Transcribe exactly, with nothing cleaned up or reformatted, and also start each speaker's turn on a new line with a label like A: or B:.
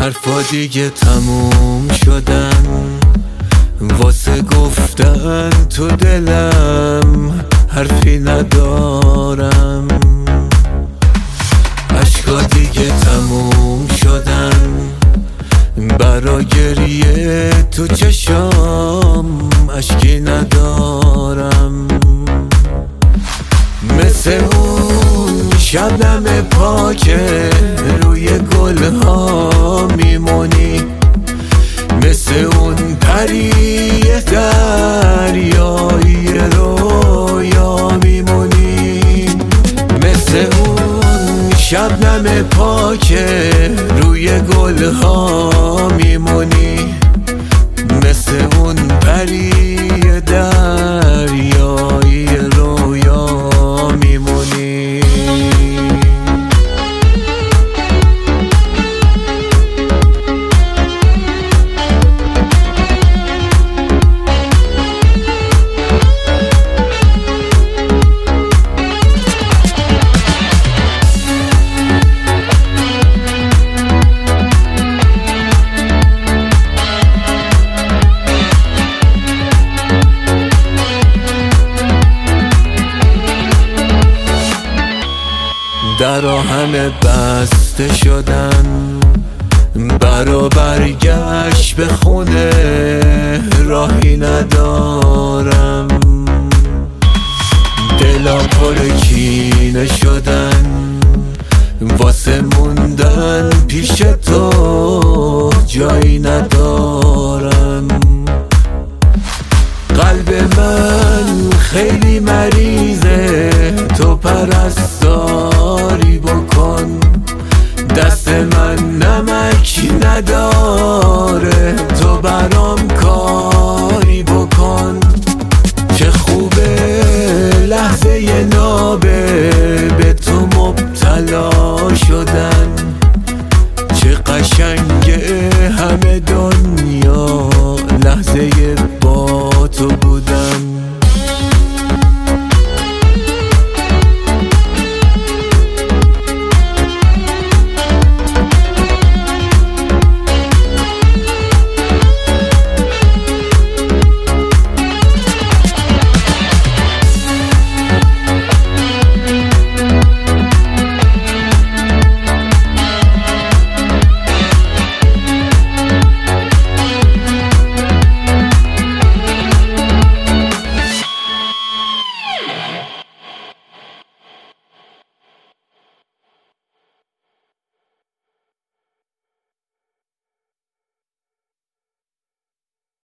A: حرفا دیگه تموم شدن، واسه گفتن تو دلم حرفی ندارم. عشقا دیگه تموم شدن، برا گریه تو چشام اشکی ندارم. مثل اون شبنم پاکه روی گلها میمونی، مثل اون پری دریایی رویا میمونی، مثل اون شبنم پاکه روی گلها میمونی، مثل اون پری دریایی رویا میمونی. درا همه بسته شدن، برا برگشت به خونه راهی ندارم. دلا پر کینه شدن، واسه موندن پیش تو جایی ندارم. قلب من خیلی مریضه، تو پرستاری بکن. دست من نمک نداره،